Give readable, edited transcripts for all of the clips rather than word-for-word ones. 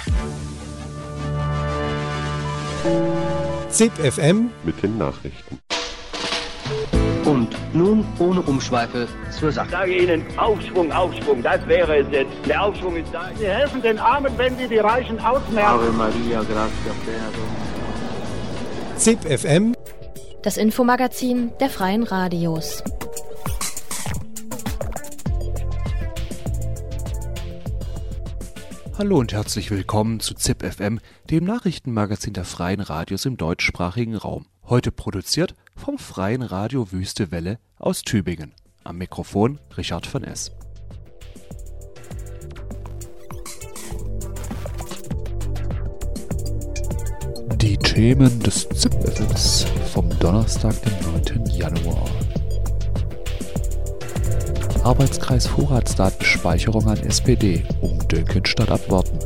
ZIP FM mit den Nachrichten. Und nun ohne Umschweife zur Sache. Ich sage Ihnen, Aufschwung, Aufschwung, das wäre es jetzt. Der Aufschwung ist da. Sie helfen den Armen, wenn Sie die Reichen ausmerken. Ave Maria, gratia plena. ZIP FM, das Infomagazin der Freien Radios. Hallo und herzlich willkommen zu ZIP FM, dem Nachrichtenmagazin der Freien Radios im deutschsprachigen Raum. Heute produziert vom Freien Radio Wüste Welle aus Tübingen. Am Mikrofon Richard von S. Die Themen des ZIP FMs vom Donnerstag, dem 9. Januar. Arbeitskreis Vorratsdatenspeicherung an SPD, Dönkenstadt abwarten.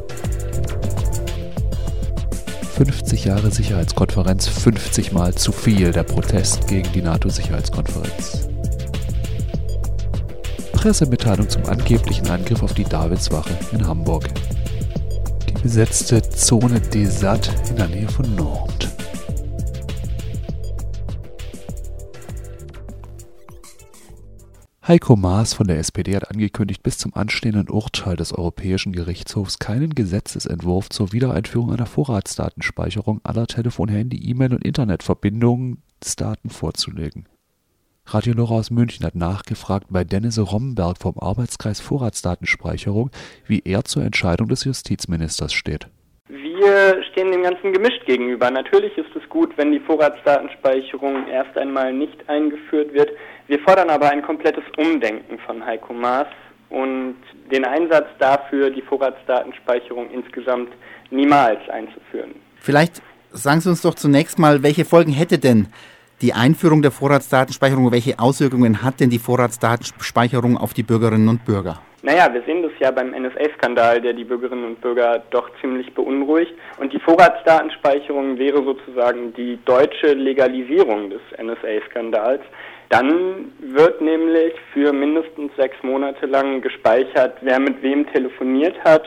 50 Jahre Sicherheitskonferenz, 50 Mal zu viel, der Protest gegen die NATO-Sicherheitskonferenz. Pressemitteilung zum angeblichen Angriff auf die Davidswache in Hamburg. Die besetzte Zone Desat in der Nähe von Nantes. Heiko Maas von der SPD hat angekündigt, bis zum anstehenden Urteil des Europäischen Gerichtshofs keinen Gesetzesentwurf zur Wiedereinführung einer Vorratsdatenspeicherung aller Telefon-, Handy-, E-Mail- und Internetverbindungsdaten vorzulegen. Radio Lora aus München hat nachgefragt bei Dennis Romberg vom Arbeitskreis Vorratsdatenspeicherung, wie er zur Entscheidung des Justizministers steht. Wir stehen dem Ganzen gemischt gegenüber. Natürlich ist es gut, wenn die Vorratsdatenspeicherung erst einmal nicht eingeführt wird. Wir fordern aber ein komplettes Umdenken von Heiko Maas und den Einsatz dafür, die Vorratsdatenspeicherung insgesamt niemals einzuführen. Vielleicht sagen Sie uns doch zunächst mal, welche Folgen hätte denn die Einführung der Vorratsdatenspeicherung, welche Auswirkungen hat denn die Vorratsdatenspeicherung auf die Bürgerinnen und Bürger? Naja, wir sehen das ja beim NSA-Skandal, der die Bürgerinnen und Bürger doch ziemlich beunruhigt. Und die Vorratsdatenspeicherung wäre sozusagen die deutsche Legalisierung des NSA-Skandals. Dann wird nämlich für mindestens 6 Monate lang gespeichert, wer mit wem telefoniert hat,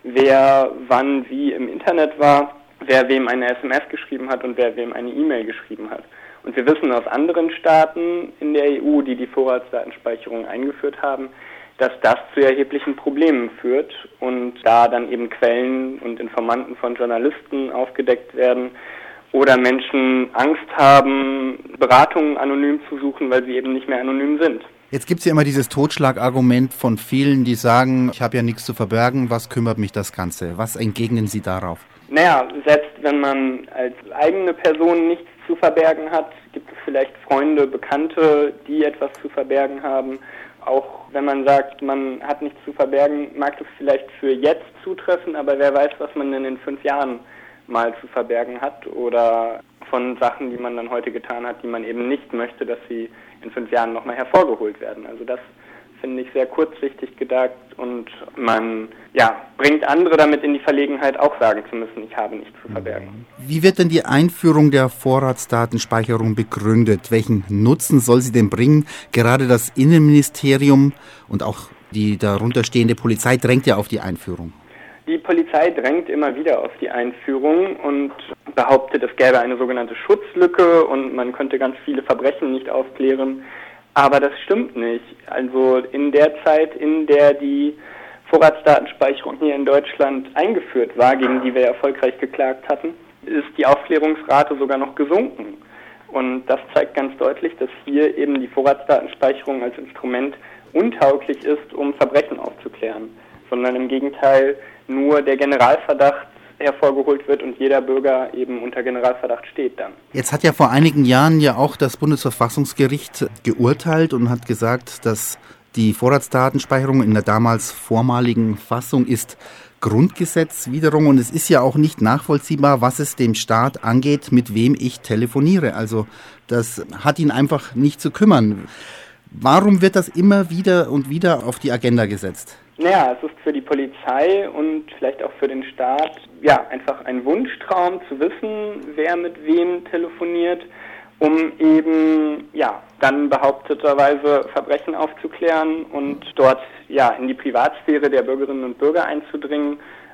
wer wann wie im Internet war, wer wem eine SMS geschrieben hat und wer wem eine E-Mail geschrieben hat. Und wir wissen aus anderen Staaten in der EU, die die Vorratsdatenspeicherung eingeführt haben, dass das zu erheblichen Problemen führt und da dann eben Quellen und Informanten von Journalisten aufgedeckt werden oder Menschen Angst haben, Beratungen anonym zu suchen, weil sie eben nicht mehr anonym sind. Jetzt gibt es ja immer dieses Totschlagargument von vielen, die sagen, ich habe ja nichts zu verbergen, was kümmert mich das Ganze? Was entgegnen Sie darauf? Naja, selbst wenn man als eigene Person nichts zu verbergen hat, gibt es vielleicht Freunde, Bekannte, die etwas zu verbergen haben. Auch wenn man sagt, man hat nichts zu verbergen, mag das vielleicht für jetzt zutreffen, aber wer weiß, was man denn in 5 Jahren mal zu verbergen hat oder von Sachen, die man dann heute getan hat, die man eben nicht möchte, dass sie in 5 Jahren nochmal hervorgeholt werden. Also das finde ich sehr kurzsichtig gedacht und man bringt andere damit in die Verlegenheit, auch sagen zu müssen, ich habe nichts zu verbergen. Wie wird denn die Einführung der Vorratsdatenspeicherung begründet? Welchen Nutzen soll sie denn bringen? Gerade das Innenministerium und auch die darunter stehende Polizei drängt ja auf die Einführung. Die Polizei drängt immer wieder auf die Einführung und behauptet, es gäbe eine sogenannte Schutzlücke und man könnte ganz viele Verbrechen nicht aufklären. Aber das stimmt nicht. Also in der Zeit, in der die Vorratsdatenspeicherung hier in Deutschland eingeführt war, gegen die wir erfolgreich geklagt hatten, ist die Aufklärungsrate sogar noch gesunken. Und das zeigt ganz deutlich, dass hier eben die Vorratsdatenspeicherung als Instrument untauglich ist, um Verbrechen aufzuklären, sondern im Gegenteil nur der Generalverdacht hervorgeholt wird und jeder Bürger eben unter Generalverdacht steht dann. Jetzt hat ja vor einigen Jahren ja auch das Bundesverfassungsgericht geurteilt und hat gesagt, dass die Vorratsdatenspeicherung in der damals vormaligen Fassung ist Grundgesetzwidrung und es ist ja auch nicht nachvollziehbar, was es dem Staat angeht, mit wem ich telefoniere. Also das hat ihn einfach nicht zu kümmern. Warum wird das immer wieder und wieder auf die Agenda gesetzt? Naja, es ist für die Polizei und vielleicht auch für den Staat einfach ein Wunschtraum zu wissen, wer mit wem telefoniert, um eben dann behaupteterweise Verbrechen aufzuklären und dort in die Privatsphäre der Bürgerinnen und Bürger einzudringen.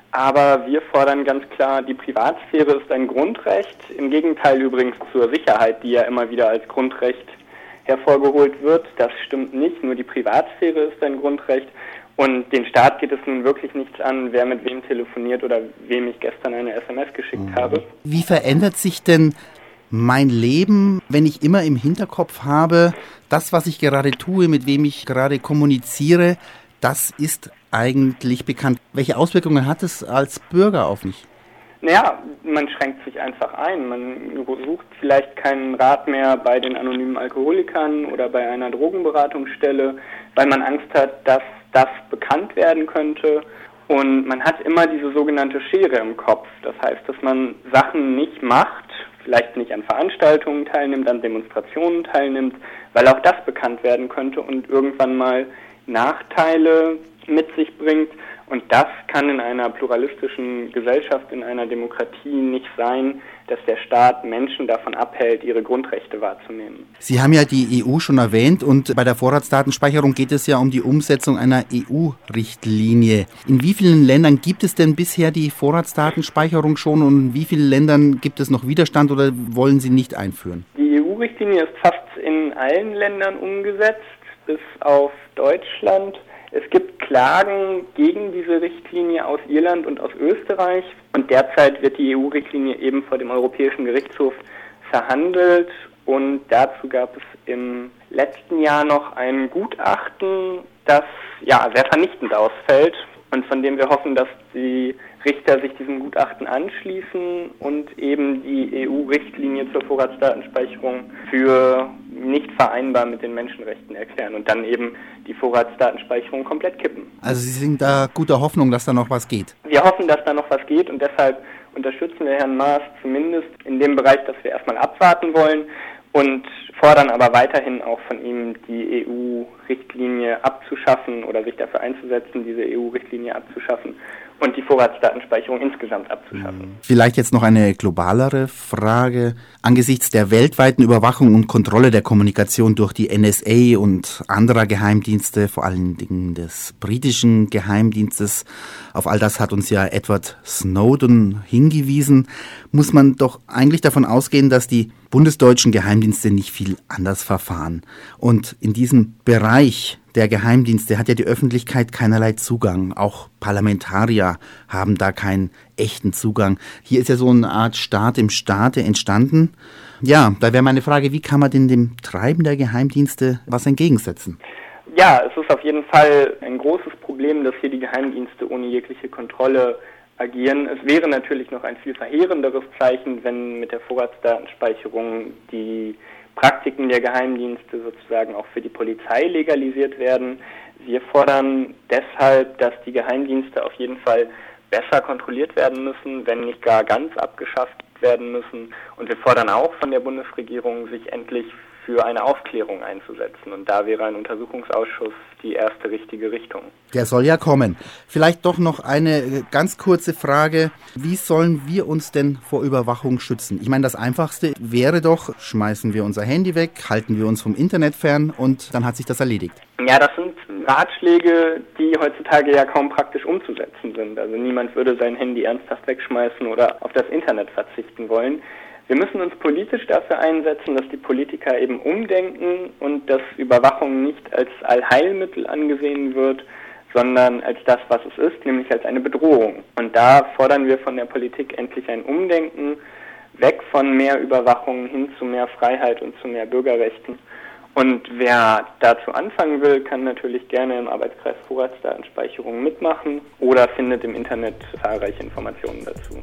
Aber wir fordern ganz klar, die Privatsphäre ist ein Grundrecht, im Gegenteil übrigens zur Sicherheit, die ja immer wieder als Grundrecht hervorgeholt wird. Das stimmt nicht, nur die Privatsphäre ist ein Grundrecht. Und den Staat geht es nun wirklich nichts an, wer mit wem telefoniert oder wem ich gestern eine SMS geschickt habe. Wie verändert sich denn mein Leben, wenn ich immer im Hinterkopf habe, das, was ich gerade tue, mit wem ich gerade kommuniziere, das ist eigentlich bekannt. Welche Auswirkungen hat es als Bürger auf mich? Naja, man schränkt sich einfach ein. Man sucht vielleicht keinen Rat mehr bei den anonymen Alkoholikern oder bei einer Drogenberatungsstelle, weil man Angst hat, dass das bekannt werden könnte. Und man hat immer diese sogenannte Schere im Kopf. Das heißt, dass man Sachen nicht macht, vielleicht nicht an Veranstaltungen teilnimmt, an Demonstrationen teilnimmt, weil auch das bekannt werden könnte und irgendwann mal Nachteile mit sich bringt. Und das kann in einer pluralistischen Gesellschaft, in einer Demokratie nicht sein, dass der Staat Menschen davon abhält, ihre Grundrechte wahrzunehmen. Sie haben ja die EU schon erwähnt und bei der Vorratsdatenspeicherung geht es ja um die Umsetzung einer EU-Richtlinie. In wie vielen Ländern gibt es denn bisher die Vorratsdatenspeicherung schon und in wie vielen Ländern gibt es noch Widerstand oder wollen Sie nicht einführen? Die EU-Richtlinie ist fast in allen Ländern umgesetzt, bis auf Deutschland. Es gibt Klagen gegen diese Richtlinie aus Irland und aus Österreich und derzeit wird die EU-Richtlinie eben vor dem Europäischen Gerichtshof verhandelt und dazu gab es im letzten Jahr noch ein Gutachten, das sehr vernichtend ausfällt und von dem wir hoffen, dass die Richter sich diesem Gutachten anschließen und eben die EU-Richtlinie zur Vorratsdatenspeicherung für nicht vereinbar mit den Menschenrechten erklären und dann eben die Vorratsdatenspeicherung komplett kippen. Also Sie sind da guter Hoffnung, dass da noch was geht? Wir hoffen, dass da noch was geht und deshalb unterstützen wir Herrn Maas zumindest in dem Bereich, dass wir erstmal abwarten wollen und fordern aber weiterhin auch von ihm, die EU-Richtlinie abzuschaffen oder sich dafür einzusetzen, diese EU-Richtlinie abzuschaffen und die Vorratsdatenspeicherung insgesamt abzuschaffen. Vielleicht jetzt noch eine globalere Frage. Angesichts der weltweiten Überwachung und Kontrolle der Kommunikation durch die NSA und anderer Geheimdienste, vor allen Dingen des britischen Geheimdienstes, auf all das hat uns ja Edward Snowden hingewiesen, muss man doch eigentlich davon ausgehen, dass die bundesdeutschen Geheimdienste nicht viel anders verfahren. Und in diesem Bereich der Geheimdienste hat ja die Öffentlichkeit keinerlei Zugang. Auch Parlamentarier haben da keinen echten Zugang. Hier ist ja so eine Art Staat im Staate entstanden. Ja, da wäre meine Frage, wie kann man denn dem Treiben der Geheimdienste was entgegensetzen? Ja, es ist auf jeden Fall ein großes Problem, dass hier die Geheimdienste ohne jegliche Kontrolle agieren. Es wäre natürlich noch ein viel verheerenderes Zeichen, wenn mit der Vorratsdatenspeicherung die Praktiken der Geheimdienste sozusagen auch für die Polizei legalisiert werden. Wir fordern deshalb, dass die Geheimdienste auf jeden Fall besser kontrolliert werden müssen, wenn nicht gar ganz abgeschafft werden müssen. Und wir fordern auch von der Bundesregierung, sich endlich für eine Aufklärung einzusetzen. Und da wäre ein Untersuchungsausschuss die erste richtige Richtung. Der soll ja kommen. Vielleicht doch noch eine ganz kurze Frage. Wie sollen wir uns denn vor Überwachung schützen? Ich meine, das Einfachste wäre doch, schmeißen wir unser Handy weg, halten wir uns vom Internet fern und dann hat sich das erledigt. Ja, das sind Ratschläge, die heutzutage ja kaum praktisch umzusetzen sind. Also niemand würde sein Handy ernsthaft wegschmeißen oder auf das Internet verzichten wollen. Wir müssen uns politisch dafür einsetzen, dass die Politiker eben umdenken und dass Überwachung nicht als Allheilmittel angesehen wird, sondern als das, was es ist, nämlich als eine Bedrohung. Und da fordern wir von der Politik endlich ein Umdenken, weg von mehr Überwachung hin zu mehr Freiheit und zu mehr Bürgerrechten. Und wer dazu anfangen will, kann natürlich gerne im Arbeitskreis Vorratsdatenspeicherung mitmachen oder findet im Internet zahlreiche Informationen dazu.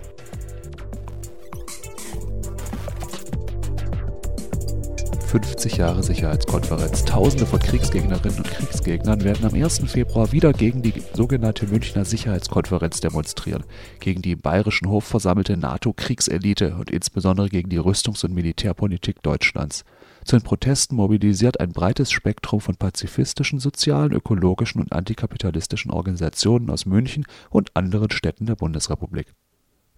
»50 Jahre Sicherheitskonferenz. Tausende von Kriegsgegnerinnen und Kriegsgegnern werden am 1. Februar wieder gegen die sogenannte Münchner Sicherheitskonferenz demonstrieren, gegen die im Bayerischen Hof versammelte NATO-Kriegselite und insbesondere gegen die Rüstungs- und Militärpolitik Deutschlands. Zu den Protesten mobilisiert ein breites Spektrum von pazifistischen, sozialen, ökologischen und antikapitalistischen Organisationen aus München und anderen Städten der Bundesrepublik.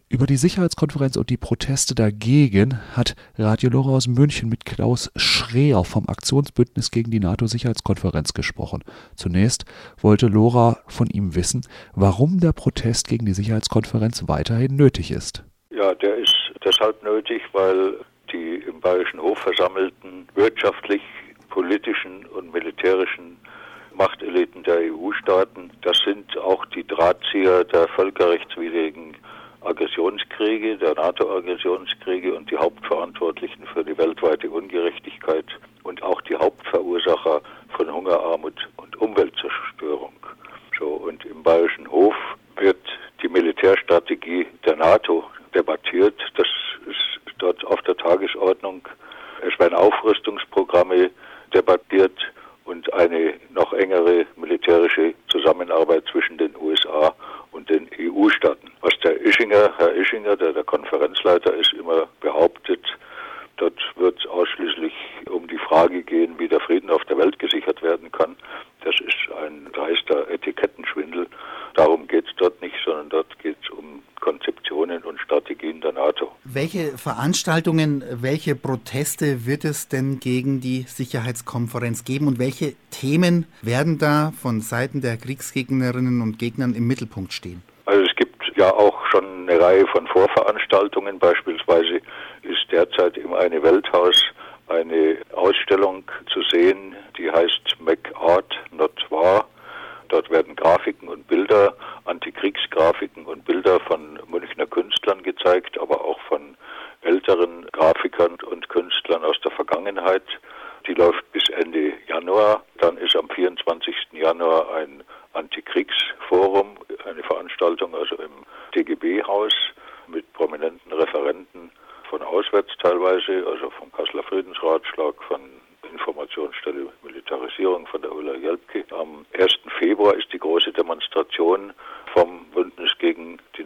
Über die Sicherheitskonferenz und die Proteste dagegen hat Radio Lora aus München mit Klaus Schreer vom Aktionsbündnis gegen die NATO-Sicherheitskonferenz gesprochen. Zunächst wollte Lora von ihm wissen, warum der Protest gegen die Sicherheitskonferenz weiterhin nötig ist. Ja, der ist deshalb nötig, weil die im Bayerischen Hof versammelten wirtschaftlich, politischen und militärischen Machteliten der EU-Staaten, das sind auch die Drahtzieher der völkerrechtswidrigen Aggressionskriege, der NATO-Aggressionskriege und die Hauptverantwortlichen für die weltweite Ungerechtigkeit und auch die Hauptverursacher von Hunger, Armut und Umweltzerstörung. So, und im Bayerischen Hof wird die Militärstrategie der NATO debattiert. Das ist dort auf der Tagesordnung. Es werden Aufrüstungsprogramme debattiert und eine noch engere militärische Zusammenarbeit zwischen den USA und den EU-Staaten. Was Herr Ischinger, der Konferenzleiter ist, immer behauptet, dort wird es ausschließlich um die Frage gehen, wie der Frieden auf der Welt gesichert werden kann. Das ist ein dreister Etikettenschwindel. Darum geht es dort nicht, sondern dort geht es um Konzeptionen und Strategien der NATO. Welche Veranstaltungen, welche Proteste wird es denn gegen die Sicherheitskonferenz geben und welche Themen werden da von Seiten der Kriegsgegnerinnen und Gegnern im Mittelpunkt stehen? Also es gibt ja auch schon eine Reihe von Vorveranstaltungen. Beispielsweise ist derzeit im Eine Welthaus eine Ausstellung zu sehen, die heißt Make Art Not War. Dort werden Grafiken und Bilder, Antikriegsgrafiken und Bilder von Münchner Künstlern gezeigt, aber auch von älteren Grafikern und Künstlern aus der Vergangenheit. Die läuft bis Ende Januar. Dann ist am 24. Januar ein Antikriegsforum, eine Veranstaltung also im DGB-Haus mit prominenten Referenten von auswärts teilweise, also vom Kasseler Friedensratschlag, von Informationsstelle Militarisierung von der Ulla Jelpke. Am 1. Februar ist die große Demonstration vom Bündnis gegen die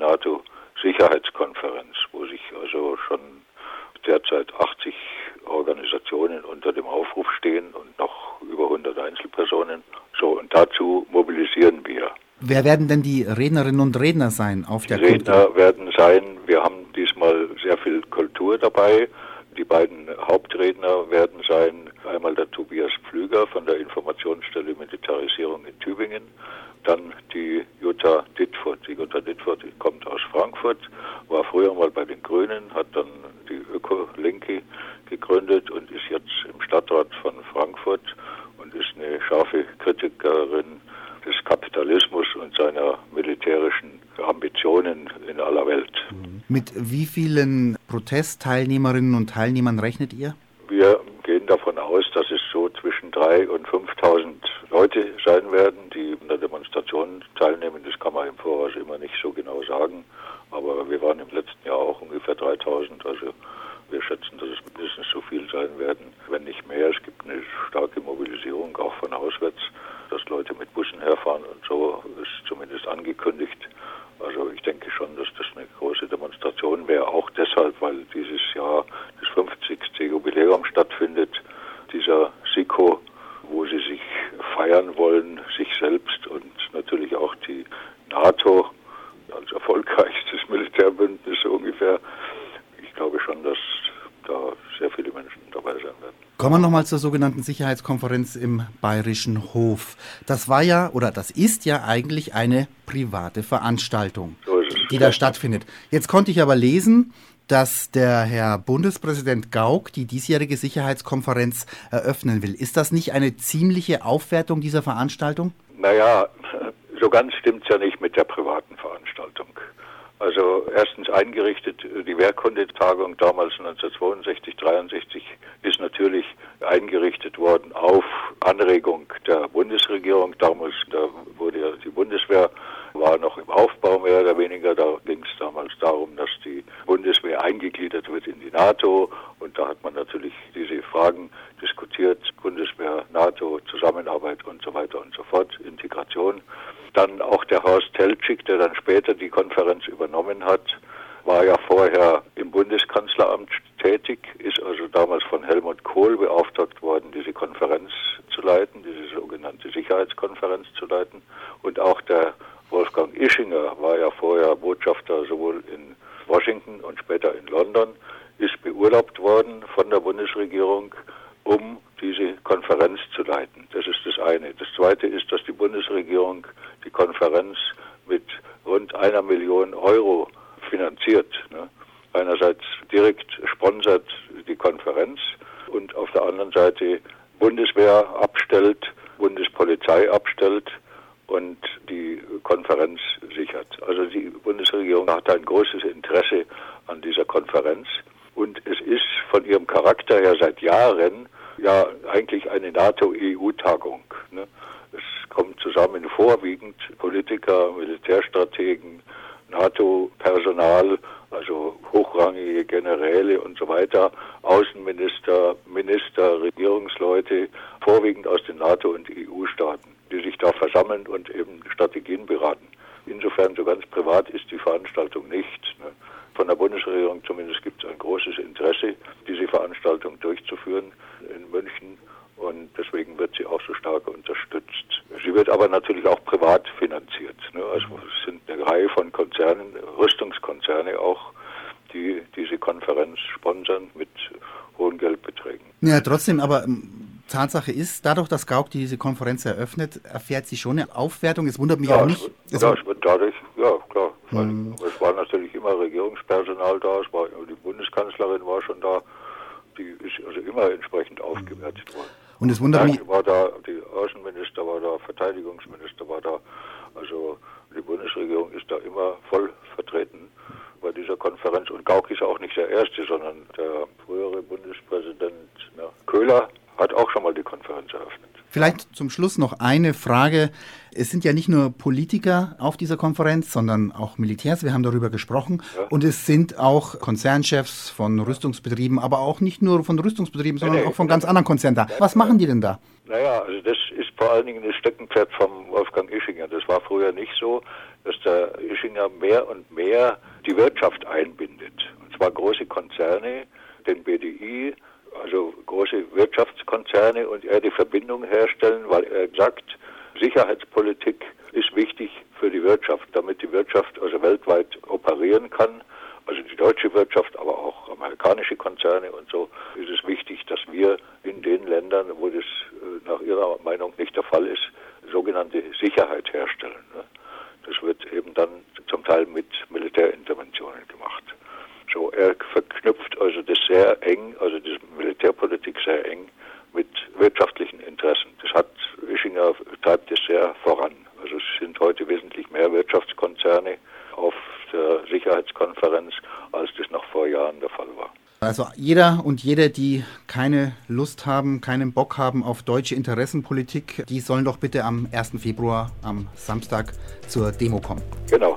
NATO-Sicherheitskonferenz, wo sich also schon derzeit 80 Organisationen unter dem Aufruf stehen und noch über 100 Einzelpersonen. So, und dazu mobilisieren wir. Wer werden denn die Rednerinnen und Redner sein auf der Konferenz? Die Redner werden sein, wir haben diesmal sehr viel Kultur dabei. Die beiden Hauptredner werden sein, einmal der Tobias Pflüger von der Informationsstelle Militarisierung in Tübingen, dann die Jutta Dittfurt. Die Jutta Dittfurt kommt aus Frankfurt, war früher mal bei den Grünen, hat dann die Öko-Linke gegründet und ist jetzt im Stadtrat von Frankfurt und ist eine scharfe Kritikerin des Kapitalismus und seiner militärischen Ambitionen in aller Welt. Mit wie vielen Protestteilnehmerinnen und Teilnehmern rechnet ihr? Wir gehen davon aus, dass es so zwischen 3.000 und 5.000 Leute sein werden, die an der Demonstration teilnehmen. Das kann man im Voraus immer nicht so genau sagen. Aber wir waren im letzten Jahr auch ungefähr 3.000. Also wir schätzen, dass es mindestens so viel sein werden, wenn nicht mehr. Es gibt eine starke Mobilisierung auch von auswärts, dass Leute mit Bussen herfahren und so ist zumindest angekündigt. Also ich denke schon, dass das eine große Demonstration wäre, auch deshalb, weil dieses Jahr das 50. Jubiläum stattfindet, dieser SIKO, wo sie sich feiern wollen, sich selbst und natürlich auch die NATO als erfolgreichstes Militärbündnis so ungefähr. Ich glaube schon, dass da sehr viele Menschen dabei sein werden. Kommen wir nochmal zur sogenannten Sicherheitskonferenz im Bayerischen Hof. Das war ja, oder das ist ja eigentlich eine private Veranstaltung, die da stattfindet. Jetzt konnte ich aber lesen, dass der Herr Bundespräsident Gauck die diesjährige Sicherheitskonferenz eröffnen will. Ist das nicht eine ziemliche Aufwertung dieser Veranstaltung? Naja, so ganz stimmt es ja nicht mit der privaten Veranstaltung. Also erstens eingerichtet, die Wehrkundetagung damals 1962, 63 ist natürlich eingerichtet worden auf Anregung der Bundesregierung. Damals, da wurde ja die Bundeswehr, war noch im Aufbau mehr oder weniger. Da ging es damals darum, dass die Bundeswehr eingegliedert wird in die NATO. Und da hat man natürlich diese Fragen diskutiert, Bundeswehr, NATO, Zusammenarbeit und so weiter und so fort, Integration. Dann auch der Horst Teltschik, der dann später die Konferenz übernommen hat, war ja vorher im Bundeskanzleramt tätig, ist also damals von Helmut Kohl beauftragt worden, diese Konferenz zu leiten, diese sogenannte Sicherheitskonferenz zu leiten. Und auch der Wolfgang Ischinger war ja vorher Botschafter sowohl in Washington und später in London, ist beurlaubt worden von der Bundesregierung, um diese Konferenz zu leiten. Das ist das eine. Das zweite ist, dass die Bundesregierung die Konferenz mit rund 1 Million Euro finanziert. Einerseits direkt sponsert die Konferenz und auf der anderen Seite Bundeswehr abstellt, Bundespolizei abstellt und die Konferenz sichert. Also die Bundesregierung hat ein großes Interesse an dieser Konferenz und es ist von ihrem Charakter her seit Jahren ja eigentlich eine NATO-EU-Tagung. Es kommen zusammen vorwiegend Politiker, Militärstrategen, NATO-Personal, also hochrangige Generäle und so weiter, Außenminister, Minister, Regierungsleute, vorwiegend aus den NATO- und EU-Staaten, die sich da versammeln und eben Strategien beraten. Insofern so ganz privat ist die Veranstaltung nicht. Von der Bundesregierung zumindest gibt es ein großes Interesse, diese Veranstaltung durchzuführen in München und deswegen wird sie auch so stark unterstützt. Sie wird aber natürlich auch privat finanziert. Also es sind eine Reihe von Konzernen, Rüstungskonzerne auch, die diese Konferenz sponsern mit hohen Geldbeträgen. Ja, trotzdem, aber Tatsache ist, dadurch, dass Gauck diese Konferenz eröffnet, erfährt sie schon eine Aufwertung. Es wundert mich auch nicht. Es wird dadurch, ja klar. Es war natürlich immer Regierungspersonal da, die Bundeskanzlerin war schon da, die ist also immer entsprechend aufgewertet worden. Und es wundert mich. War da, die Außenminister war da, Verteidigungsminister war da, also die Bundesregierung ist da immer voll vertreten bei dieser Konferenz. Und Gauck ist auch nicht der Erste, sondern der frühere Bundespräsident Köhler hat auch schon mal die Konferenz eröffnet. Vielleicht zum Schluss noch eine Frage. Es sind ja nicht nur Politiker auf dieser Konferenz, sondern auch Militärs. Wir haben darüber gesprochen. Ja. Und es sind auch Konzernchefs von Rüstungsbetrieben, aber auch nicht nur von Rüstungsbetrieben, sondern auch von ganz anderen Konzernen da. Was machen die denn da? Naja, also das ist vor allen Dingen das Steckenpferd vom Wolfgang Ischinger. Das war früher nicht so, dass der Ischinger mehr und mehr die Wirtschaft einbindet. Und zwar große Konzerne, den BDI, also große Wirtschaftskonzerne und er die Verbindung herstellen, weil er sagt, Sicherheitspolitik ist wichtig für die Wirtschaft, damit die Wirtschaft also weltweit operieren kann. Also die deutsche Wirtschaft, aber auch amerikanische Konzerne und so ist es wichtig, dass wir in den Ländern, wo das nach ihrer Meinung nicht der Fall ist, sogenannte Sicherheit herstellen. Das wird eben dann zum Teil mit Militärinterventionen gemacht. So, er verknüpft also das sehr eng, also die Militärpolitik sehr eng mit wirtschaftlichen Interessen. Ischinger treibt das sehr voran. Also es sind heute wesentlich mehr Wirtschaftskonzerne auf der Sicherheitskonferenz, als das noch vor Jahren der Fall war. Also jeder und jede, die keine Lust haben, keinen Bock haben auf deutsche Interessenpolitik, die sollen doch bitte am 1. Februar, am Samstag, zur Demo kommen. Genau.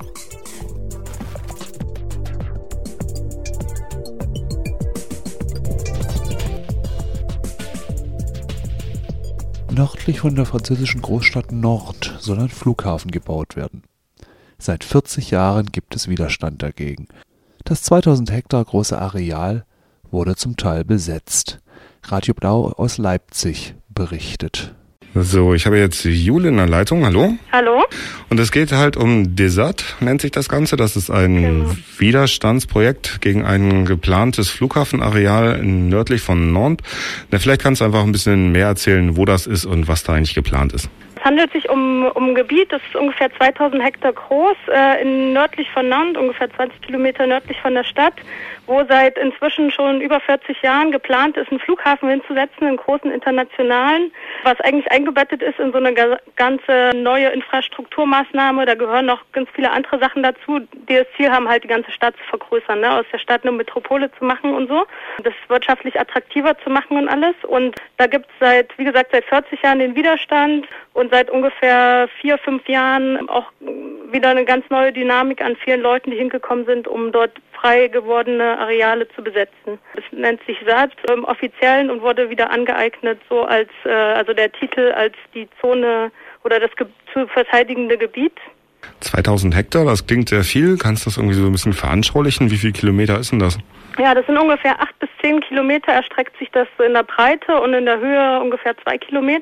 Nördlich von der französischen Großstadt Nord soll ein Flughafen gebaut werden. Seit 40 Jahren gibt es Widerstand dagegen. Das 2000 Hektar große Areal wurde zum Teil besetzt. Radio Blau aus Leipzig berichtet. So, ich habe jetzt Jule in der Leitung. Hallo? Hallo. Und es geht halt um Desert, nennt sich das Ganze. Das ist ein Widerstandsprojekt gegen ein geplantes Flughafenareal nördlich von Nantes. Na, vielleicht kannst du einfach ein bisschen mehr erzählen, wo das ist und was da eigentlich geplant ist. Es handelt sich um ein Gebiet, das ist ungefähr 2000 Hektar groß, nördlich von Nantes, ungefähr 20 Kilometer nördlich von der Stadt, wo seit inzwischen schon über 40 Jahren geplant ist, einen Flughafen hinzusetzen, einen großen internationalen, was eigentlich eingebettet ist in so eine ganze neue Infrastrukturmaßnahme. Da gehören noch ganz viele andere Sachen dazu, die das Ziel haben, halt die ganze Stadt zu vergrößern, aus der Stadt eine Metropole zu machen und so, das wirtschaftlich attraktiver zu machen und alles. Und da gibt es seit 40 Jahren den Widerstand und seit ungefähr 4-5 Jahren auch wieder eine ganz neue Dynamik an vielen Leuten, die hingekommen sind, um dort frei gewordene Areale zu besetzen. Es nennt sich SAT im Offiziellen und wurde wieder angeeignet, so als also der Titel als die Zone oder das zu verteidigende Gebiet. 2000 Hektar, das klingt sehr viel. Kannst du das irgendwie so ein bisschen veranschaulichen? Wie viele Kilometer ist denn das? Ja, das sind ungefähr 8 bis 10 Kilometer, erstreckt sich das in der Breite und in der Höhe ungefähr 2 Kilometer.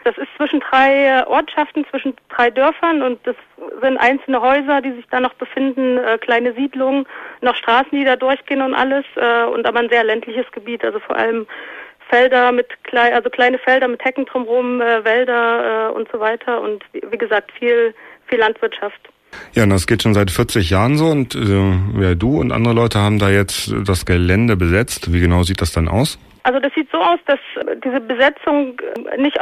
Das ist zwischen 3 Ortschaften, zwischen 3 Dörfern und das sind einzelne Häuser, die sich da noch befinden, kleine Siedlungen, noch Straßen, die da durchgehen und alles, und aber ein sehr ländliches Gebiet, also vor allem Felder kleine Felder mit Hecken drumherum, Wälder und so weiter und wie gesagt viel Landwirtschaft. Ja, und das geht schon seit 40 Jahren so und du und andere Leute haben da jetzt das Gelände besetzt. Wie genau sieht das dann aus? Also das sieht so aus, dass diese Besetzung nicht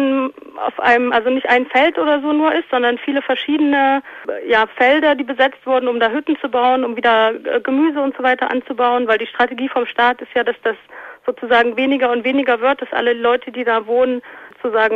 also nicht ein Feld oder so nur ist, sondern viele verschiedene Felder, die besetzt wurden, um da Hütten zu bauen, um wieder Gemüse und so weiter anzubauen, weil die Strategie vom Staat ist ja, dass das sozusagen weniger und weniger wird, dass alle Leute, die da wohnen, sozusagen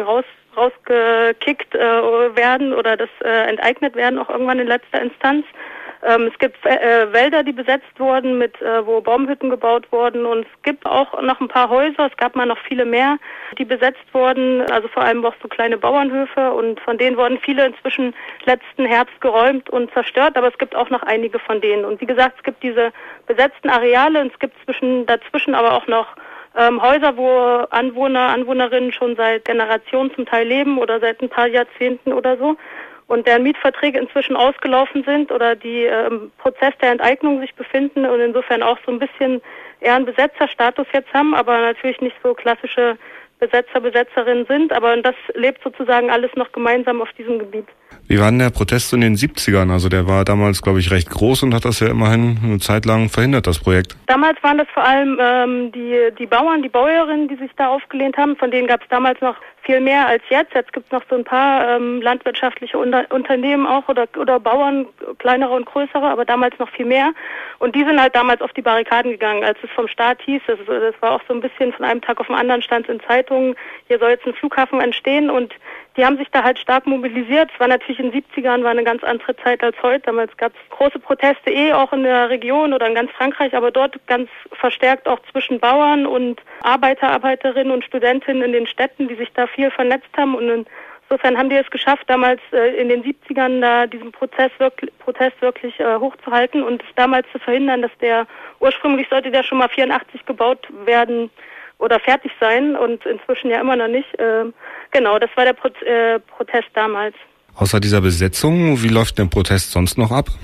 rausgekickt werden oder das enteignet werden, auch irgendwann in letzter Instanz. Es gibt Wälder, die besetzt wurden, wo Baumhütten gebaut wurden und es gibt auch noch ein paar Häuser, es gab mal noch viele mehr, die besetzt wurden, also vor allem auch so kleine Bauernhöfe und von denen wurden viele inzwischen letzten Herbst geräumt und zerstört, aber es gibt auch noch einige von denen. Und wie gesagt, es gibt diese besetzten Areale und es gibt dazwischen aber auch noch Häuser, wo Anwohnerinnen schon seit Generationen zum Teil leben oder seit ein paar Jahrzehnten oder so. Und deren Mietverträge inzwischen ausgelaufen sind oder die im Prozess der Enteignung sich befinden und insofern auch so ein bisschen eher einen Besetzerstatus jetzt haben, aber natürlich nicht so klassische Besetzerinnen sind, aber das lebt sozusagen alles noch gemeinsam auf diesem Gebiet. Wie war denn der Protest in den 70ern? Also der war damals, glaube ich, recht groß und hat das ja immerhin eine Zeit lang verhindert, das Projekt. Damals waren das vor allem die Bauern, die Bäuerinnen, die sich da aufgelehnt haben. Von denen gab es damals noch viel mehr als jetzt. Jetzt gibt es noch so ein paar landwirtschaftliche Unternehmen auch oder Bauern, kleinere und größere, aber damals noch viel mehr. Und die sind halt damals auf die Barrikaden gegangen, als es vom Staat hieß. Das war auch so ein bisschen von einem Tag auf den anderen, stand in Zeitungen, hier soll jetzt ein Flughafen entstehen und die haben sich da halt stark mobilisiert. Es war natürlich in den 70ern eine ganz andere Zeit als heute. Damals gab es große Proteste auch in der Region oder in ganz Frankreich, aber dort ganz verstärkt auch zwischen Bauern und Arbeiterinnen und Studentinnen in den Städten, die sich da viel vernetzt haben. Und insofern haben die es geschafft, damals in den 70ern da diesen Protest wirklich hochzuhalten und es damals zu verhindern, dass ursprünglich sollte der schon mal 84 gebaut werden oder fertig sein und inzwischen ja immer noch nicht. Genau, das war der Protest damals. Außer dieser Besetzung, wie läuft der Protest sonst noch ab?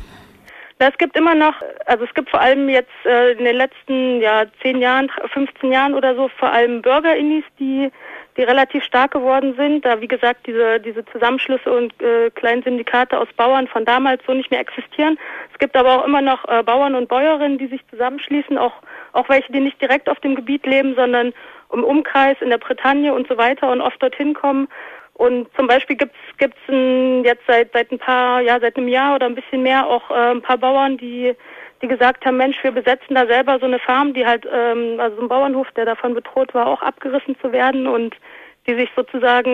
Es gibt immer noch, also es gibt vor allem jetzt in den letzten 10 Jahren, 15 Jahren oder so, vor allem Bürgerinnis, die relativ stark geworden sind, da wie gesagt diese Zusammenschlüsse und kleinen Syndikate aus Bauern von damals so nicht mehr existieren. Es gibt aber auch immer noch Bauern und Bäuerinnen, die sich zusammenschließen, auch welche, die nicht direkt auf dem Gebiet leben, sondern im Umkreis, in der Bretagne und so weiter und oft dorthin kommen. Und zum Beispiel gibt's jetzt seit einem Jahr oder ein bisschen mehr auch ein paar Bauern, die gesagt haben, Mensch, wir besetzen da selber so eine Farm, die halt, also so ein Bauernhof, der davon bedroht war, auch abgerissen zu werden und die sich sozusagen,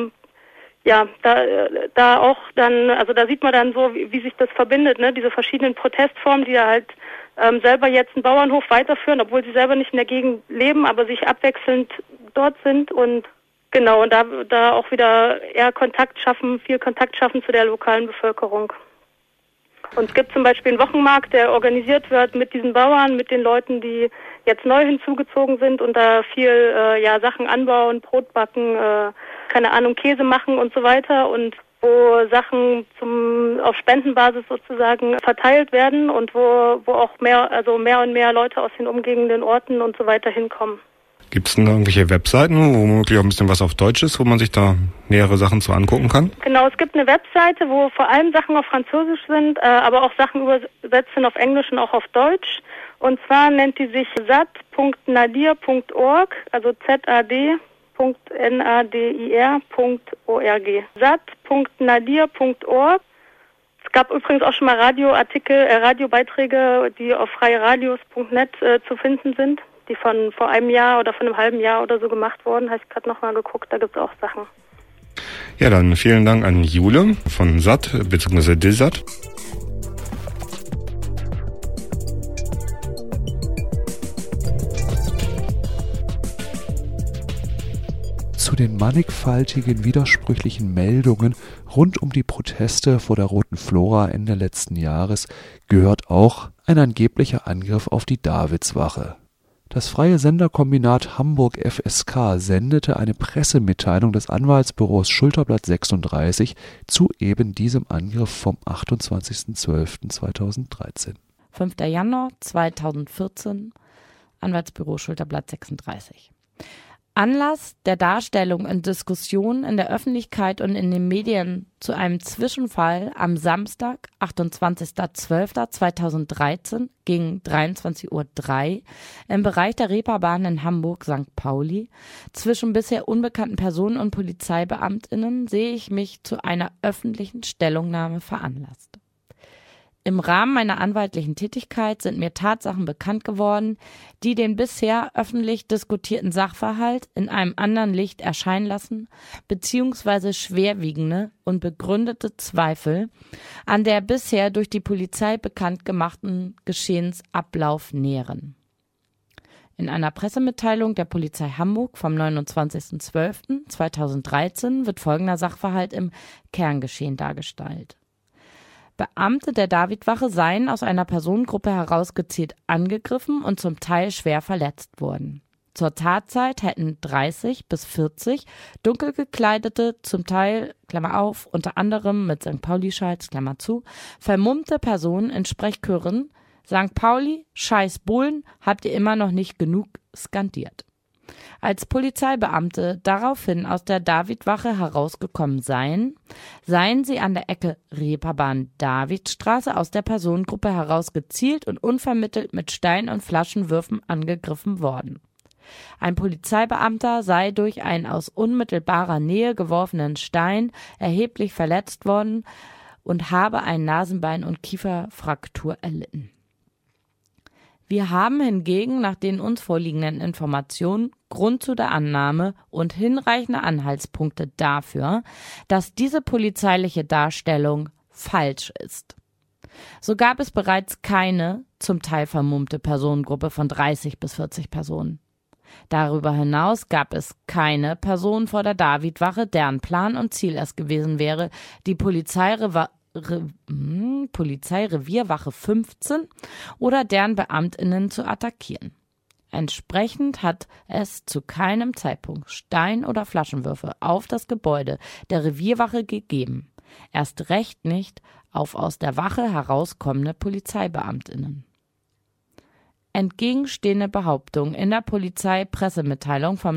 da auch dann, also da sieht man dann so, wie sich das verbindet, ne, diese verschiedenen Protestformen, die da halt selber jetzt einen Bauernhof weiterführen, obwohl sie selber nicht in der Gegend leben, aber sich abwechselnd dort sind und genau, und da auch wieder eher viel Kontakt schaffen zu der lokalen Bevölkerung. Und es gibt zum Beispiel einen Wochenmarkt, der organisiert wird mit diesen Bauern, mit den Leuten, die jetzt neu hinzugezogen sind und da viel Sachen anbauen, Brot backen, Käse machen und so weiter und wo Sachen auf Spendenbasis sozusagen verteilt werden und wo auch mehr und mehr Leute aus den umliegenden Orten und so weiter hinkommen. Gibt es denn da irgendwelche Webseiten, wo möglich auch ein bisschen was auf Deutsch ist, wo man sich da nähere Sachen zu angucken kann? Genau, es gibt eine Webseite, wo vor allem Sachen auf Französisch sind, aber auch Sachen übersetzt sind auf Englisch und auch auf Deutsch. Und zwar nennt die sich sat.nadir.org, also zad.nadir.org. sat.nadir.org. Es gab übrigens auch schon mal Radiobeiträge, die auf freieradios.net zu finden sind, die von vor einem Jahr oder von einem halben Jahr oder so gemacht wurden. Habe ich gerade nochmal geguckt, da gibt es auch Sachen. Ja, dann vielen Dank an Jule von SAT bzw. DISAT. Zu den mannigfaltigen, widersprüchlichen Meldungen rund um die Proteste vor der Roten Flora Ende letzten Jahres gehört auch ein angeblicher Angriff auf die Davidswache. Das Freie Senderkombinat Hamburg FSK sendete eine Pressemitteilung des Anwaltsbüros Schulterblatt 36 zu eben diesem Angriff vom 28.12.2013. 5. Januar 2014, Anwaltsbüro Schulterblatt 36. Anlass der Darstellung und Diskussion in der Öffentlichkeit und in den Medien zu einem Zwischenfall am Samstag, 28.12.2013 gegen 23:03 Uhr im Bereich der Reeperbahn in Hamburg-St. Pauli zwischen bisher unbekannten Personen und PolizeibeamtInnen sehe ich mich zu einer öffentlichen Stellungnahme veranlasst. Im Rahmen meiner anwaltlichen Tätigkeit sind mir Tatsachen bekannt geworden, die den bisher öffentlich diskutierten Sachverhalt in einem anderen Licht erscheinen lassen, beziehungsweise schwerwiegende und begründete Zweifel an der bisher durch die Polizei bekannt gemachten Geschehensablauf nähren. In einer Pressemitteilung der Polizei Hamburg vom 29.12.2013 wird folgender Sachverhalt im Kerngeschehen dargestellt. Beamte der Davidwache seien aus einer Personengruppe heraus gezielt angegriffen und zum Teil schwer verletzt worden. Zur Tatzeit hätten 30 bis 40 dunkel gekleidete, zum Teil, Klammer auf, unter anderem mit St. Pauli-Schals, Klammer zu, vermummte Personen in Sprechchören St. Pauli, Scheiß Bullen, habt ihr immer noch nicht genug skandiert. Als Polizeibeamte daraufhin aus der Davidwache herausgekommen seien sie an der Ecke Reeperbahn-Davidstraße aus der Personengruppe heraus gezielt und unvermittelt mit Stein- und Flaschenwürfen angegriffen worden. Ein Polizeibeamter sei durch einen aus unmittelbarer Nähe geworfenen Stein erheblich verletzt worden und habe eine Nasenbein- und Kieferfraktur erlitten. Wir haben hingegen nach den uns vorliegenden Informationen Grund zu der Annahme und hinreichende Anhaltspunkte dafür, dass diese polizeiliche Darstellung falsch ist. So gab es bereits keine, zum Teil vermummte Personengruppe von 30 bis 40 Personen. Darüber hinaus gab es keine Person vor der Davidwache, deren Plan und Ziel es gewesen wäre, die Polizeirevierwache 15 oder deren BeamtInnen zu attackieren. Entsprechend hat es zu keinem Zeitpunkt Stein- oder Flaschenwürfe auf das Gebäude der Revierwache gegeben. Erst recht nicht auf aus der Wache herauskommende PolizeibeamtInnen. Entgegenstehende Behauptungen in der Polizeipressemitteilung vom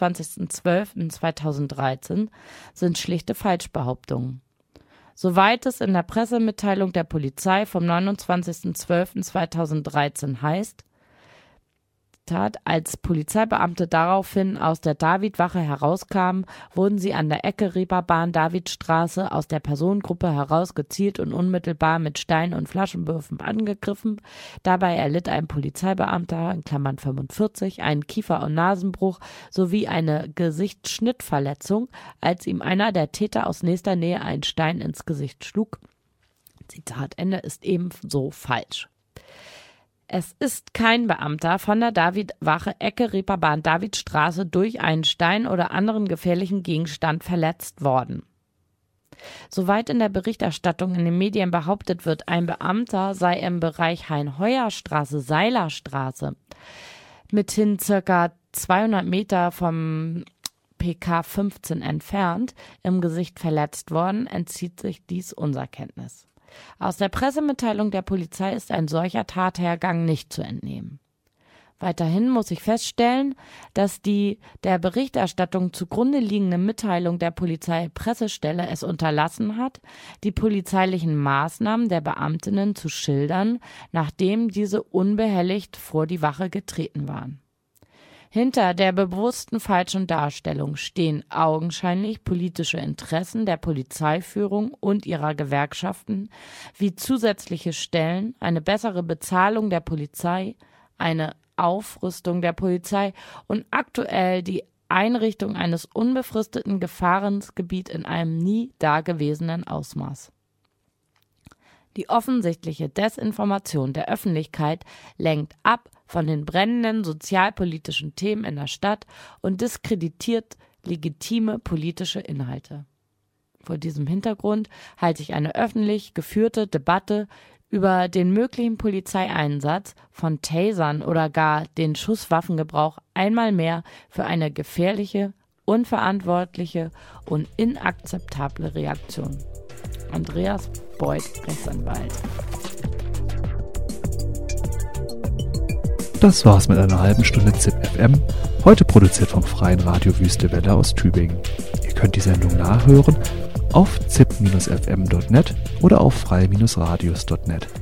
29.12.2013 sind schlichte Falschbehauptungen. Soweit es in der Pressemitteilung der Polizei vom 29.12.2013 heißt, als Polizeibeamte daraufhin aus der Davidwache herauskamen, wurden sie an der Ecke Reeperbahn-Davidstraße aus der Personengruppe heraus gezielt und unmittelbar mit Stein- und Flaschenwürfen angegriffen. Dabei erlitt ein Polizeibeamter, in Klammern 45, einen Kiefer- und Nasenbruch sowie eine Gesichtsschnittverletzung, als ihm einer der Täter aus nächster Nähe einen Stein ins Gesicht schlug. Zitat Ende ist ebenso falsch. Es ist kein Beamter von der Davidwache Ecke Reeperbahn-Davidstraße durch einen Stein oder anderen gefährlichen Gegenstand verletzt worden. Soweit in der Berichterstattung in den Medien behauptet wird, ein Beamter sei im Bereich Hein-Heuer-Straße, Seilerstraße, mithin circa 200 Meter vom PK 15 entfernt, im Gesicht verletzt worden, entzieht sich dies unserer Kenntnis. Aus der Pressemitteilung der Polizei ist ein solcher Tathergang nicht zu entnehmen. Weiterhin muss ich feststellen, dass die der Berichterstattung zugrunde liegende Mitteilung der Polizeipressestelle es unterlassen hat, die polizeilichen Maßnahmen der Beamtinnen zu schildern, nachdem diese unbehelligt vor die Wache getreten waren. Hinter der bewussten falschen Darstellung stehen augenscheinlich politische Interessen der Polizeiführung und ihrer Gewerkschaften, wie zusätzliche Stellen, eine bessere Bezahlung der Polizei, eine Aufrüstung der Polizei und aktuell die Einrichtung eines unbefristeten Gefahrensgebiets in einem nie dagewesenen Ausmaß. Die offensichtliche Desinformation der Öffentlichkeit lenkt ab von den brennenden sozialpolitischen Themen in der Stadt und diskreditiert legitime politische Inhalte. Vor diesem Hintergrund halte ich eine öffentlich geführte Debatte Über den möglichen Polizeieinsatz von Tasern oder gar den Schusswaffengebrauch einmal mehr für eine gefährliche, unverantwortliche und inakzeptable Reaktion. Andreas Beuth, Rechtsanwalt. Das war's mit einer halben Stunde ZIP FM, heute produziert vom Freien Radio Wüste Welle aus Tübingen. Ihr könnt die Sendung nachhören auf zip-fm.net oder auf frei-radios.net.